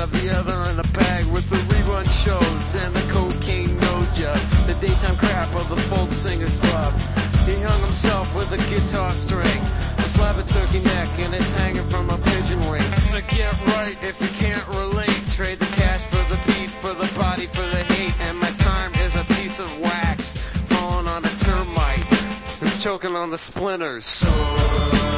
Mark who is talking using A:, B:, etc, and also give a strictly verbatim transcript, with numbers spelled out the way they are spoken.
A: shove the other in a bag with the rerun shows and the cocaine nose job. The daytime crap of the folk singer's club. He hung himself with a guitar string, a slab of turkey neck, and it's hanging from a pigeon wing. To get right if you can't relate, trade the cash for the beat, for the body, for the hate. And my time is a piece of wax falling on a termite. It's choking on the splinters. So